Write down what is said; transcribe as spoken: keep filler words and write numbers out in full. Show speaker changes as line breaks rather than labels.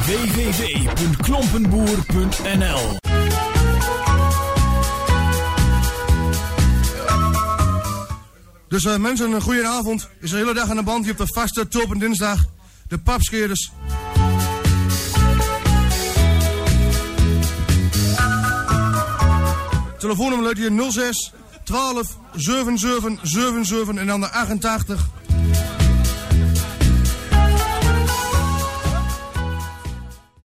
w w w punt klompenboer punt n l.
Dus uh, mensen, een goede avond. Is de hele dag aan de band hier op de vaste Tulpen Dinsdag. De papskeerders. Telefoonnummer luidt hier nul zes twaalf zevenenzeventig zevenenzeventig en dan de achtentachtig